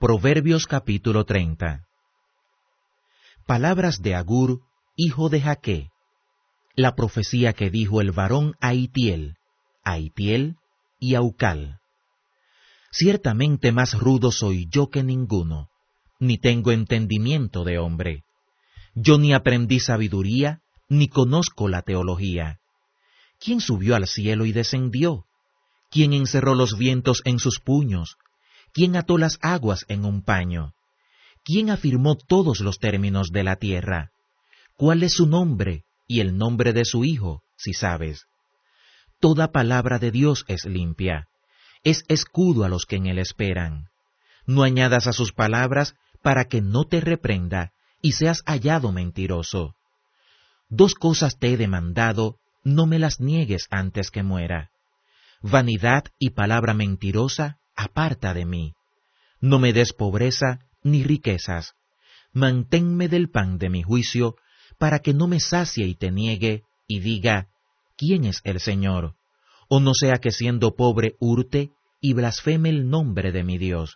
Proverbios capítulo 30. Palabras de Agur, hijo de Jaque. La profecía que dijo el varón a Itiel y a Ucal. Ciertamente más rudo soy yo que ninguno, ni tengo entendimiento de hombre. Yo ni aprendí sabiduría, ni conozco la teología. ¿Quién subió al cielo y descendió? ¿Quién encerró los vientos en sus puños? ¿Quién ató las aguas en un paño? ¿Quién afirmó todos los términos de la tierra? ¿Cuál es su nombre y el nombre de su hijo, si sabes? Toda palabra de Dios es limpia, es escudo a los que en él esperan. No añadas a sus palabras para que no te reprenda y seas hallado mentiroso. 2 cosas te he demandado, no me las niegues antes que muera. Vanidad y palabra mentirosa, aparta de mí. No me des pobreza ni riquezas. Manténme del pan de mi juicio, para que no me sacie y te niegue, y diga, ¿quién es el Señor? O no sea que siendo pobre hurte y blasfeme el nombre de mi Dios.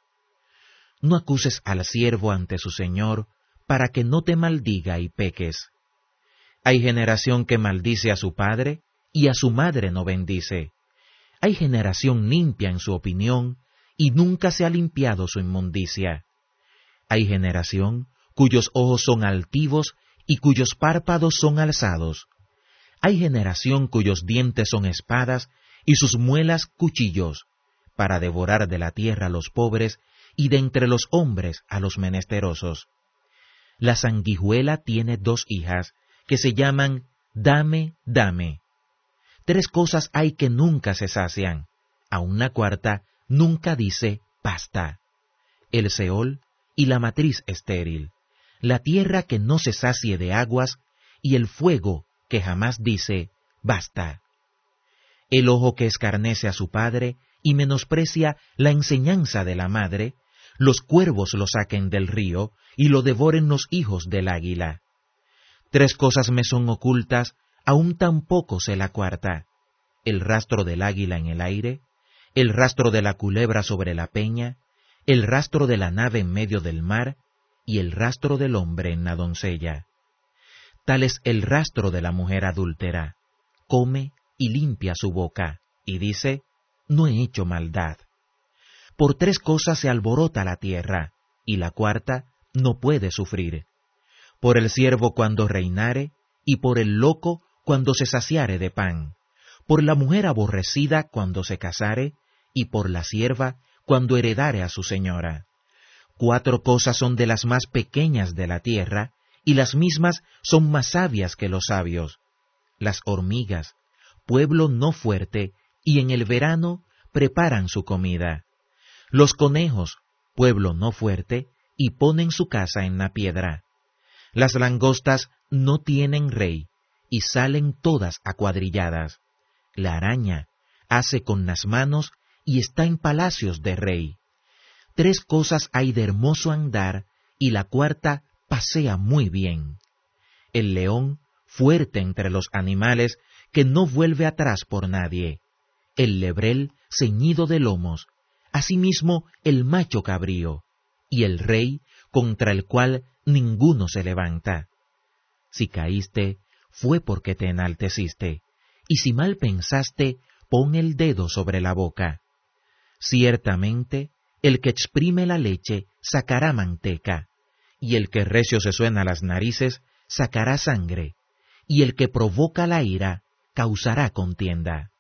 No acuses al siervo ante su Señor, para que no te maldiga y peques. Hay generación que maldice a su padre, y a su madre no bendice. Hay generación limpia en su opinión, y nunca se ha limpiado su inmundicia. Hay generación cuyos ojos son altivos, y cuyos párpados son alzados. Hay generación cuyos dientes son espadas, y sus muelas cuchillos, para devorar de la tierra a los pobres, y de entre los hombres a los menesterosos. La sanguijuela tiene 2 hijas, que se llaman Dame, dame. 3 cosas hay que nunca se sacian, aun la cuarta nunca dice basta. El Seol y la matriz estéril, la tierra que no se sacie de aguas, y el fuego que jamás dice basta. El ojo que escarnece a su padre y menosprecia la enseñanza de la madre, los cuervos lo saquen del río y lo devoren los hijos del águila. 3 cosas me son ocultas, aún tampoco sé la cuarta: el rastro del águila en el aire, el rastro de la culebra sobre la peña, el rastro de la nave en medio del mar, y el rastro del hombre en la doncella. Tal es el rastro de la mujer adúltera: come y limpia su boca, y dice, no he hecho maldad. Por 3 cosas se alborota la tierra, y la cuarta no puede sufrir: por el siervo cuando reinare, y por el loco cuando se saciare de pan, por la mujer aborrecida cuando se casare, y por la sierva cuando heredare a su señora. 4 cosas son de las más pequeñas de la tierra, y las mismas son más sabias que los sabios: las hormigas, pueblo no fuerte, y en el verano preparan su comida; los conejos, pueblo no fuerte, y ponen su casa en la piedra; las langostas no tienen rey, y salen todas acuadrilladas; la araña hace con las manos, y está en palacios de rey. 3 cosas hay de hermoso andar, y la cuarta pasea muy bien: el león, fuerte entre los animales, que no vuelve atrás por nadie; el lebrel, ceñido de lomos; asimismo el macho cabrío; y el rey, contra el cual ninguno se levanta. Si caíste, fue porque te enalteciste, y si mal pensaste, pon el dedo sobre la boca. Ciertamente, el que exprime la leche sacará manteca, y el que recio se suena las narices sacará sangre, y el que provoca la ira causará contienda.